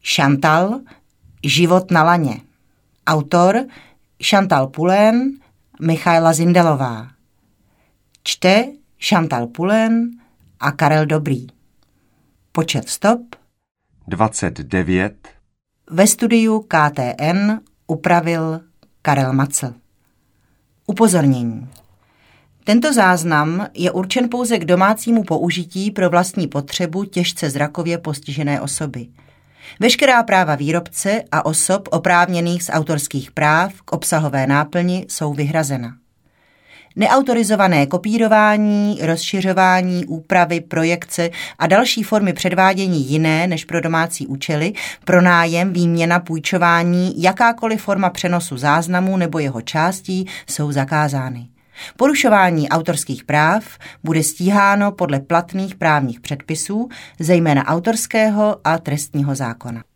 Chantal, Život na laně. Autor Chantal Poulain, Michaela Zindelová. Čte Chantal Poulain a Karel Dobrý. Počet stop 29. Ve studiu KTN upravil Karel Macl. Upozornění. Tento záznam je určen pouze k domácímu použití pro vlastní potřebu těžce zrakově postižené osoby. Veškerá práva výrobce a osob oprávněných z autorských práv k obsahové náplni jsou vyhrazena. Neautorizované kopírování, rozšiřování, úpravy, projekce a další formy předvádění jiné než pro domácí účely, pronájem, výměna, půjčování, jakákoliv forma přenosu záznamu nebo jeho částí jsou zakázány. Porušování autorských práv bude stíháno podle platných právních předpisů, zejména autorského a trestního zákona.